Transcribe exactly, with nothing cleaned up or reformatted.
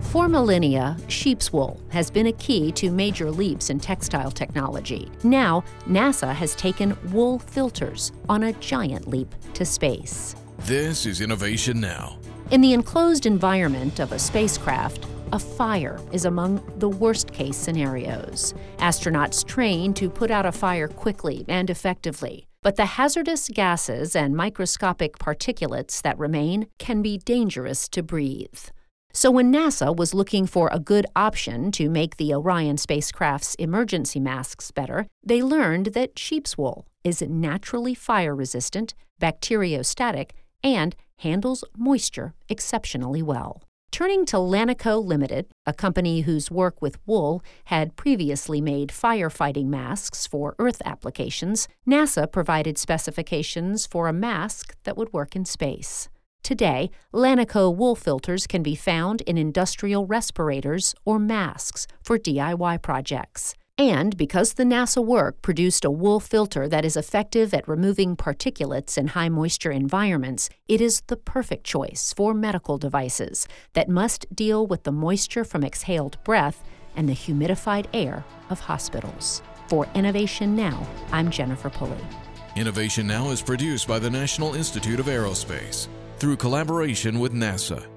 For millennia, sheep's wool has been a key to major leaps in textile technology. Now, NASA has taken wool filters on a giant leap to space. This is Innovation Now. In the enclosed environment of a spacecraft, a fire is among the worst-case scenarios. Astronauts train to put out a fire quickly and effectively, but the hazardous gases and microscopic particulates that remain can be dangerous to breathe. So when NASA was looking for a good option to make the Orion spacecraft's emergency masks better, they learned that sheep's wool is naturally fire-resistant, bacteriostatic, and handles moisture exceptionally well. Turning to Lanaco Limited, a company whose work with wool had previously made firefighting masks for Earth applications, NASA provided specifications for a mask that would work in space. Today, Lanaco wool filters can be found in industrial respirators or masks for D I Y projects. And because the NASA work produced a wool filter that is effective at removing particulates in high-moisture environments, it is the perfect choice for medical devices that must deal with the moisture from exhaled breath and the humidified air of hospitals. For Innovation Now, I'm Jennifer Pulley. Innovation Now is produced by the National Institute of Aerospace through collaboration with NASA.